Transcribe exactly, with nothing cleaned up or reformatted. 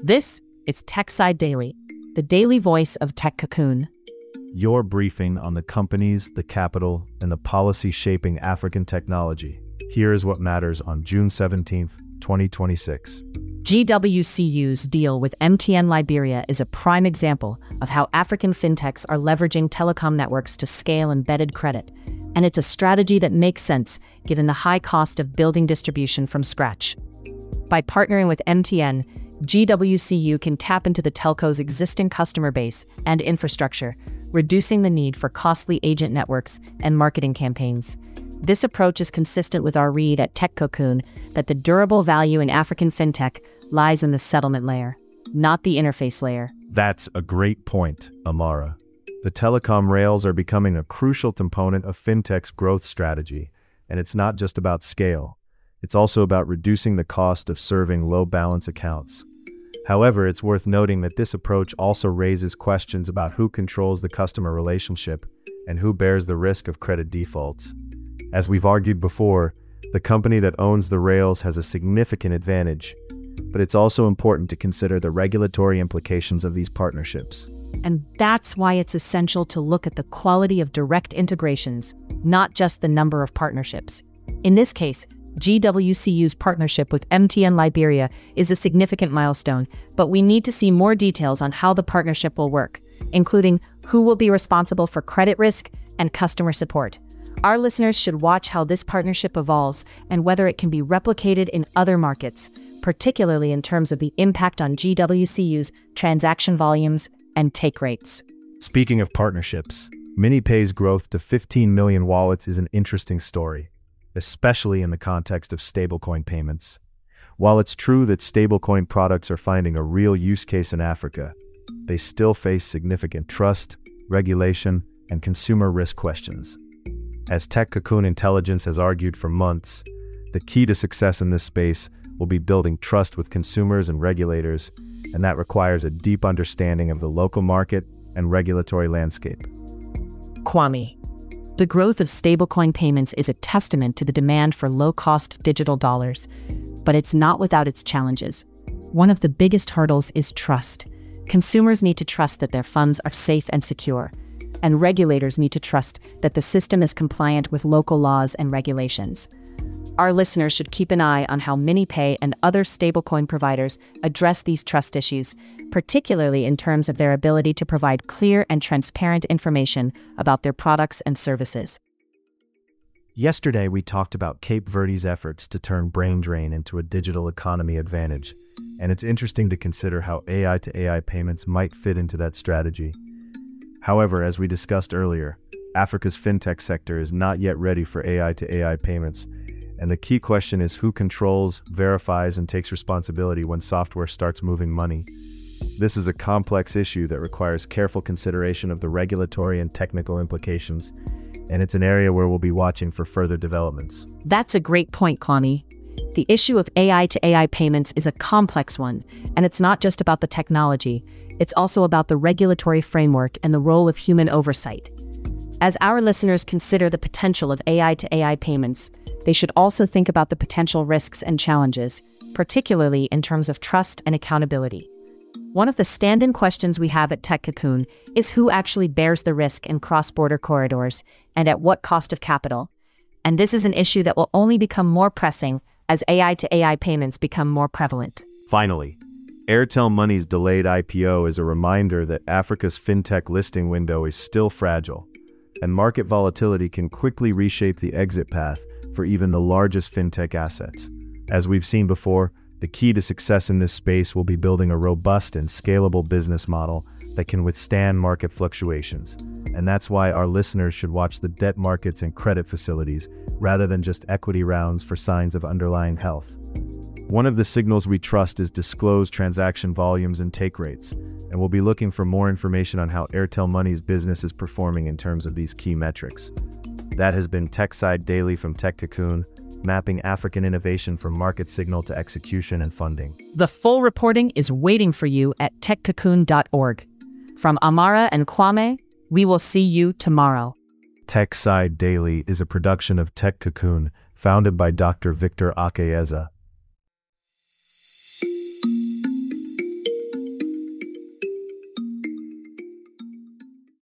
This is TechSide Daily, the daily voice of Tech Cocoon. Your briefing on the companies, the capital, and the policy shaping African technology. Here is what matters on June seventeenth, twenty twenty-six. G W C U's deal with M T N Liberia is a prime example of how African fintechs are leveraging telecom networks to scale embedded credit, and it's a strategy that makes sense given the high cost of building distribution from scratch. By partnering with M T N, G W C U can tap into the telco's existing customer base and infrastructure, reducing the need for costly agent networks and marketing campaigns. This approach is consistent with our read at Tech Cocoon that the durable value in African fintech lies in the settlement layer, not the interface layer. That's a great point, Amara. The telecom rails are becoming a crucial component of fintech's growth strategy, and it's not just about scale. It's also about reducing the cost of serving low-balance accounts. However, it's worth noting that this approach also raises questions about who controls the customer relationship and who bears the risk of credit defaults. As we've argued before, the company that owns the rails has a significant advantage, but it's also important to consider the regulatory implications of these partnerships. And that's why it's essential to look at the quality of direct integrations, not just the number of partnerships. In this case, G W C U's partnership with M T N Liberia is a significant milestone, but we need to see more details on how the partnership will work, including who will be responsible for credit risk and customer support. Our listeners should watch how this partnership evolves and whether it can be replicated in other markets, particularly in terms of the impact on G W C U's transaction volumes and take rates. Speaking of partnerships, MiniPay's growth to fifteen million wallets is an interesting story, especially in the context of stablecoin payments. While it's true that stablecoin products are finding a real use case in Africa, they still face significant trust, regulation, and consumer risk questions. As Tech Cocoon Intelligence has argued for months, the key to success in this space will be building trust with consumers and regulators, and that requires a deep understanding of the local market and regulatory landscape. Kwame. The growth of stablecoin payments is a testament to the demand for low-cost digital dollars, but it's not without its challenges. One of the biggest hurdles is trust. Consumers need to trust that their funds are safe and secure, and regulators need to trust that the system is compliant with local laws and regulations. Our listeners should keep an eye on how MiniPay and other stablecoin providers address these trust issues, particularly in terms of their ability to provide clear and transparent information about their products and services. Yesterday, we talked about Cape Verde's efforts to turn brain drain into a digital economy advantage, and it's interesting to consider how A I to A I payments might fit into that strategy. However, as we discussed earlier, Africa's fintech sector is not yet ready for A I to A I payments, and the key question is who controls, verifies, and takes responsibility when software starts moving money. This is a complex issue that requires careful consideration of the regulatory and technical implications, and it's an area where we'll be watching for further developments. That's a great point, Kwame. The issue of A I to A I payments is a complex one, and it's not just about the technology, it's also about the regulatory framework and the role of human oversight. As our listeners consider the potential of A I to A I payments, they should also think about the potential risks and challenges, particularly in terms of trust and accountability. One of the stand-in questions we have at Tech Cocoon is who actually bears the risk in cross-border corridors and at what cost of capital. And this is an issue that will only become more pressing as A I to A I payments become more prevalent. Finally, Airtel Money's delayed I P O is a reminder that Africa's fintech listing window is still fragile, and market volatility can quickly reshape the exit path for even the largest fintech assets. As we've seen before, the key to success in this space will be building a robust and scalable business model that can withstand market fluctuations. And that's why our listeners should watch the debt markets and credit facilities rather than just equity rounds for signs of underlying health. One of the signals we trust is disclosed transaction volumes and take rates, and we'll be looking for more information on how Airtel Money's business is performing in terms of these key metrics. That has been TechSide Daily from Tech Cocoon, mapping African innovation from market signal to execution and funding. The full reporting is waiting for you at tech cocoon dot org. From Amara and Kwame, we will see you tomorrow. TechSide Daily is a production of Tech Cocoon, founded by Doctor Victor Akayeza.